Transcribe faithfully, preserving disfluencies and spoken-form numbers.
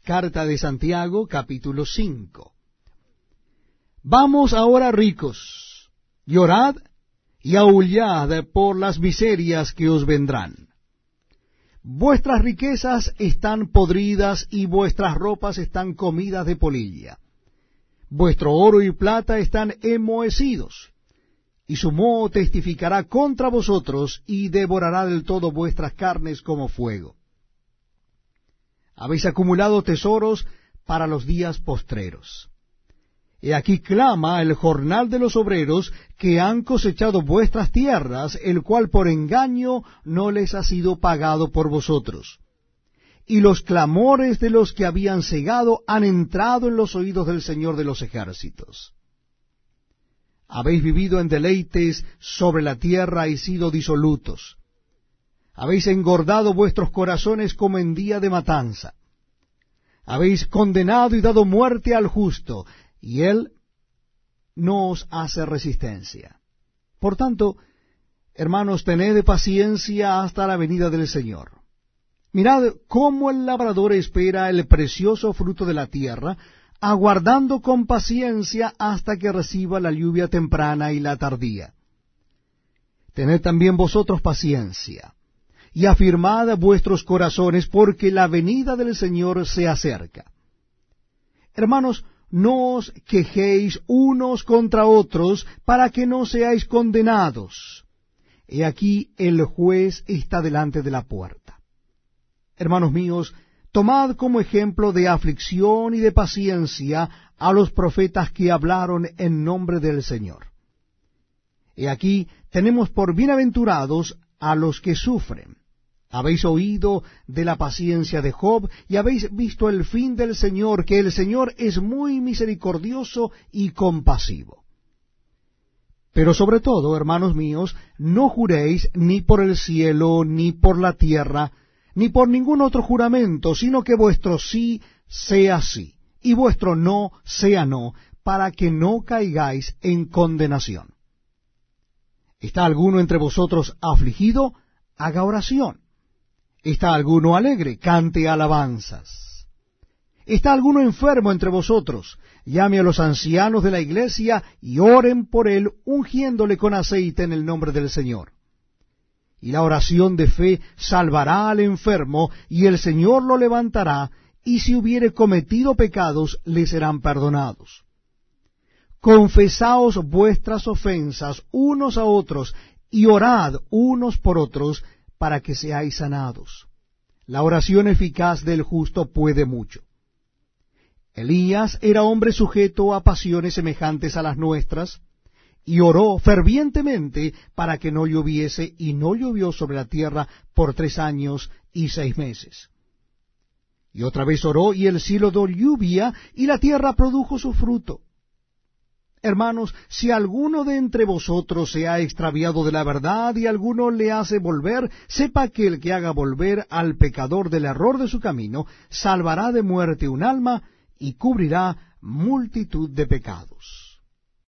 Carta de Santiago, capítulo cinco. Vamos ahora, ricos, llorad y aullad por las miserias que os vendrán. Vuestras riquezas están podridas y vuestras ropas están comidas de polilla. Vuestro oro y plata están enmohecidos, y su moho testificará contra vosotros y devorará del todo vuestras carnes como fuego. Habéis acumulado tesoros para los días postreros. He aquí clama el jornal de los obreros que han cosechado vuestras tierras, el cual por engaño no les ha sido pagado por vosotros. Y los clamores de los que habían cegado han entrado en los oídos del Señor de los ejércitos. Habéis vivido en deleites sobre la tierra y sido disolutos. Habéis engordado vuestros corazones como en día de matanza. Habéis condenado y dado muerte al justo, y él no os hace resistencia. Por tanto, hermanos, tened paciencia hasta la venida del Señor. Mirad cómo el labrador espera el precioso fruto de la tierra, aguardando con paciencia hasta que reciba la lluvia temprana y la tardía. Tened también vosotros paciencia, y afirmad vuestros corazones, porque la venida del Señor se acerca. Hermanos, no os quejéis unos contra otros, para que no seáis condenados. He aquí el juez está delante de la puerta. Hermanos míos, tomad como ejemplo de aflicción y de paciencia a los profetas que hablaron en nombre del Señor. He aquí tenemos por bienaventurados a los que sufren. Habéis oído de la paciencia de Job, y habéis visto el fin del Señor, que el Señor es muy misericordioso y compasivo. Pero sobre todo, hermanos míos, no juréis ni por el cielo, ni por la tierra, ni por ningún otro juramento, sino que vuestro sí sea sí, y vuestro no sea no, para que no caigáis en condenación. ¿Está alguno entre vosotros afligido? Haga oración. ¿Está alguno alegre? Cante alabanzas. ¿Está alguno enfermo entre vosotros? Llame a los ancianos de la iglesia y oren por él, ungiéndole con aceite en el nombre del Señor. Y la oración de fe salvará al enfermo, y el Señor lo levantará, y si hubiere cometido pecados, le serán perdonados. Confesaos vuestras ofensas unos a otros, y orad unos por otros, para que seáis sanados. La oración eficaz del justo puede mucho. Elías era hombre sujeto a pasiones semejantes a las nuestras, y oró fervientemente para que no lloviese, y no llovió sobre la tierra por tres años y seis meses. Y otra vez oró, y el cielo dio lluvia, y la tierra produjo su fruto. Hermanos, si alguno de entre vosotros se ha extraviado de la verdad y alguno le hace volver, sepa que el que haga volver al pecador del error de su camino, salvará de muerte un alma y cubrirá multitud de pecados.